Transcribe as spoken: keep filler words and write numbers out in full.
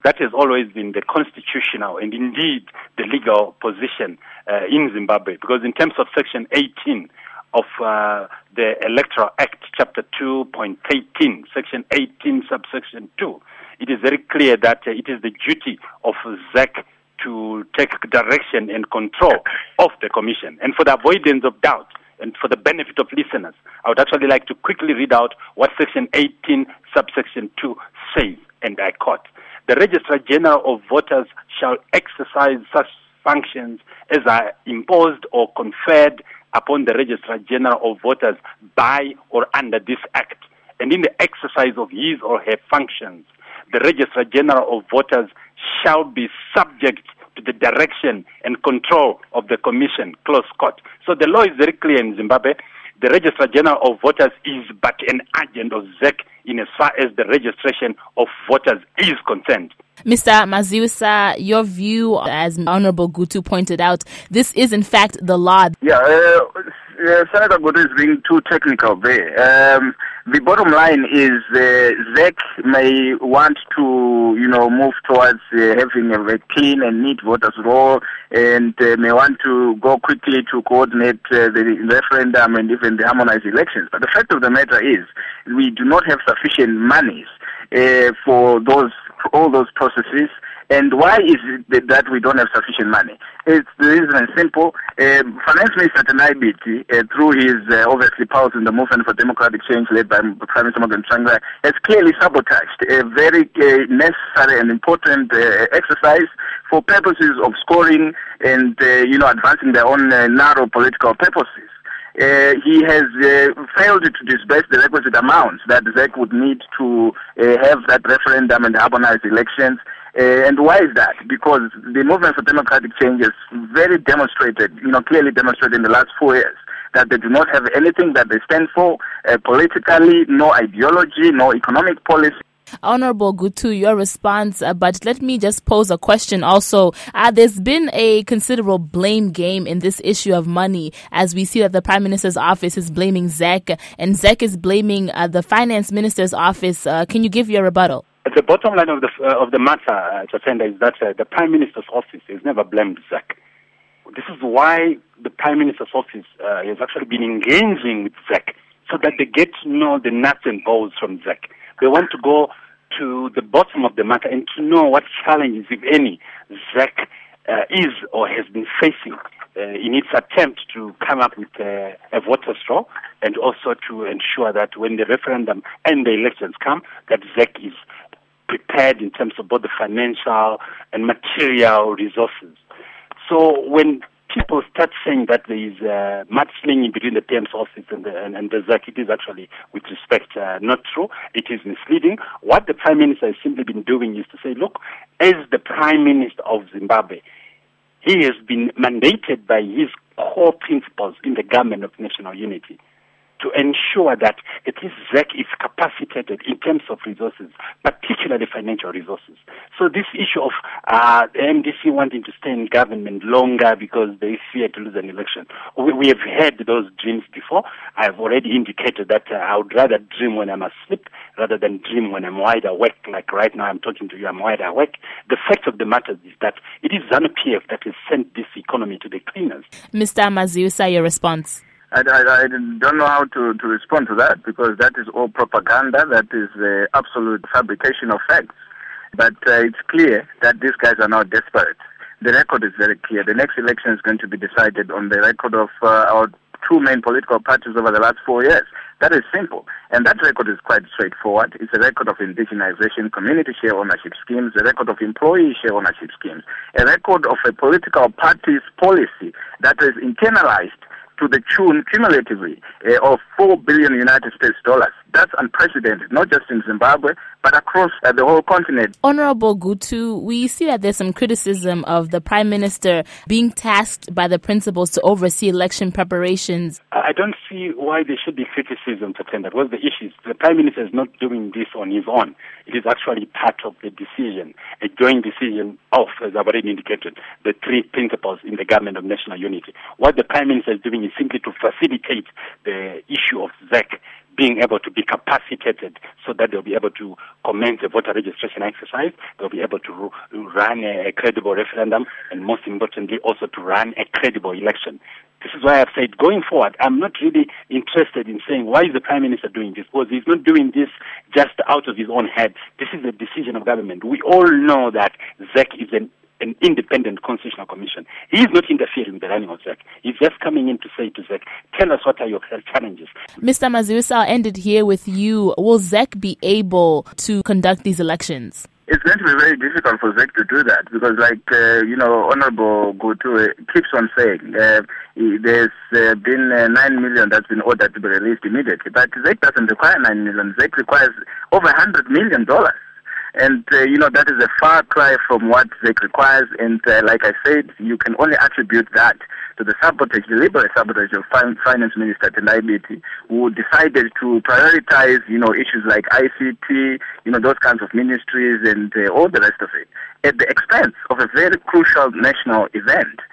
That has always been the constitutional and indeed the legal position uh, in Zimbabwe, because in terms of Section eighteen of uh, the Electoral Act, Chapter two point eighteen, Section eighteen, subsection two, it is very clear that uh, it is the duty of Z E C to take direction and control of the Commission. And for the avoidance of doubt, and for the benefit of listeners, I would actually like to quickly read out what Section eighteen, subsection two says, and I quote: "The Registrar General of Voters shall exercise such functions as are imposed or conferred upon the Registrar General of Voters by or under this Act, and in the exercise of his or her functions, the Registrar General of Voters shall be subject to the direction and control of the Commission," close quote. So the law is very clear in Zimbabwe. The Registrar General of Voters is but an agent of Z E C in as far as the registration of voters is concerned. Mister Maziusa, your view, as Honorable Gutu pointed out, this is in fact the law. Yeah, uh, uh, Senator Gutu is being too technical there. Um, the bottom line is uh, Z E C may want to, you know, move towards uh, having a very clean and neat voters roll, and uh, may want to go quickly to coordinate uh, the referendum and even the harmonized elections. But the fact of the matter is, we do not have sufficient monies uh, for those all those processes. And why is it that we don't have sufficient money? It's the reason is simple. Um, Finance Minister Tendai Biti, uh, through his uh, obviously pulse in the Movement for Democratic Change led by Prime Minister Morgan Tsvangirai, has clearly sabotaged a very uh, necessary and important uh, exercise for purposes of scoring and uh, you know advancing their own uh, narrow political purposes. Uh, he has uh, failed to disburse the requisite amounts that Z E C would need to uh, have that referendum and harmonized elections. Uh, and why is that? Because the Movement for Democratic Change has very demonstrated, you know, clearly demonstrated in the last four years that they do not have anything that they stand for uh, politically, no ideology, no economic policy. Honorable Gutu, your response, uh, but let me just pose a question also. Uh, there's been a considerable blame game in this issue of money, as we see that the Prime Minister's office is blaming Z E C, and Z E C is blaming uh, the Finance Minister's office. Uh, can you give your rebuttal? The bottom line of the uh, of the matter, uh, Chatenda, is that uh, the Prime Minister's office has never blamed Z E C. This is why the Prime Minister's office uh, has actually been engaging with Z E C, so that they get to know the nuts and bolts from Z E C. They want to go to the bottom of the matter and to know what challenges, if any, Z E C uh, is or has been facing uh, in its attempt to come up with uh, a voter straw, and also to ensure that when the referendum and the elections come, that Z E C is prepared in terms of both the financial and material resources. So when people start saying that there is uh, mudslinging between the P M's office and the, and, and the Z E C, it is actually, with respect, uh, not true. It is misleading. What the Prime Minister has simply been doing is to say, look, as the Prime Minister of Zimbabwe, he has been mandated by his core principles in the government of national unity to ensure that at least Z E C is capacitated in terms of resources, particularly financial resources. So this issue of uh, the M D C wanting to stay in government longer because they fear to lose an election, we, we have had those dreams before. I have already indicated that uh, I would rather dream when I'm asleep rather than dream when I'm wide awake. Like right now I'm talking to you, I'm wide awake. The fact of the matter is that it is ZANU-P F that has sent this economy to the cleaners. Mister Maziusa, your response? I, I, I don't know how to, to respond to that, because that is all propaganda. That is uh, absolute fabrication of facts. But uh, it's clear that these guys are now desperate. The record is very clear. The next election is going to be decided on the record of uh, our two main political parties over the last four years. That is simple. And that record is quite straightforward. It's a record of indigenization, community share ownership schemes, a record of employee share ownership schemes, a record of a political party's policy that is internalized to the tune cumulatively uh, of four billion United States dollars. That's unprecedented, not just in Zimbabwe, but across uh, the whole continent. Honorable Gutu, we see that there's some criticism of the Prime Minister being tasked by the principals to oversee election preparations. I don't see why there should be criticism to tender. What's the issue? The Prime Minister is not doing this on his own. It is actually part of the decision, a joint decision of, as I've already indicated, the three principles in the government of national unity. What the Prime Minister is doing is simply to facilitate the issue of Z E C being able to be capacitated so that they'll be able to commence a voter registration exercise, they'll be able to run a credible referendum, and most importantly also to run a credible election. This is why I've said going forward, I'm not really interested in saying why is the Prime Minister doing this, because he's not doing this just out of his own head. This is a decision of government. We all know that Z E C is an an independent constitutional commission. He is not interfering with the running of Z E C. He's just coming in to say to Z E C, tell us what are your challenges. Mister Mazibusa, I'll end it here with you. Will Z E C be able to conduct these elections? It's going to be very difficult for Z E C to do that because, like, uh, you know, Honorable Gutu keeps on saying uh, there's uh, been uh, nine million that's been ordered to be released immediately. But Z E C doesn't require nine million. Z E C requires over one hundred million dollars. And, uh, you know, that is a far cry from what Z E C requires. And uh, like I said, you can only attribute that to the sabotage, deliberate sabotage of fin- Finance Minister Tendai Biti, who decided to prioritize, you know, issues like I C T, you know, those kinds of ministries and uh, all the rest of it, at the expense of a very crucial national event.